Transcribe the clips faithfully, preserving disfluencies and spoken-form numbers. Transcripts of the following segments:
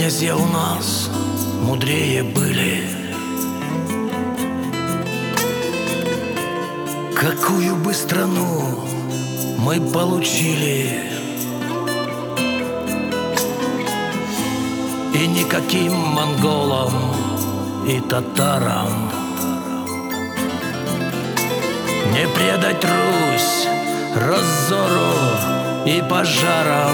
князья у нас мудрее были. Какую бы страну мы получили, и никаким монголам и татарам не предать Русь разору и пожарам.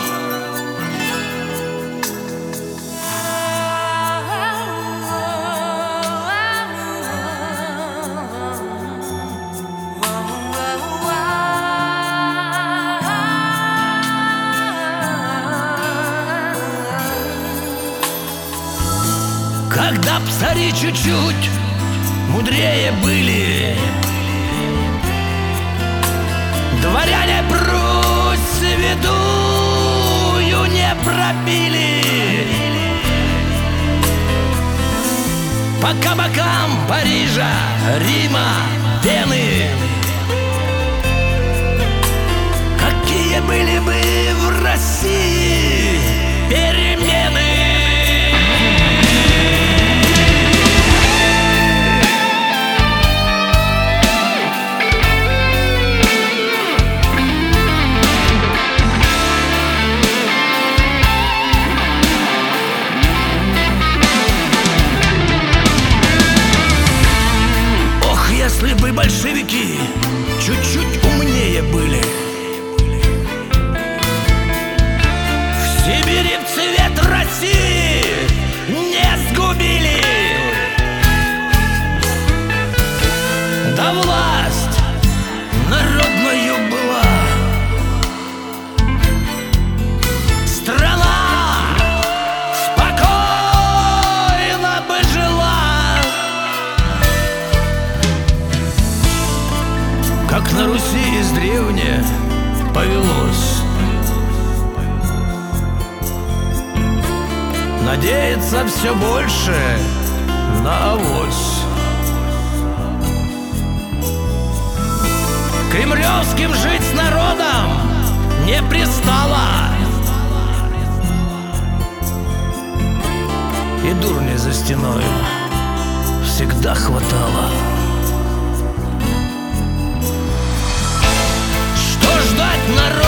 Когда б цари чуть-чуть мудрее были, дворяне Прусь святую не пробили, по кабакам Парижа, Рима, Вены, какие были бы в России перемены. Если бы большевики чуть-чуть умнее были, в Сибири в цвет России не сгубили, да власть народною была, страна спокойно бы жила, как на Руси издревле повелось. Надеяться все больше на авось. Кремлевским жить с народом не пристало, и дурни за стеной всегда хватало. Ждать народ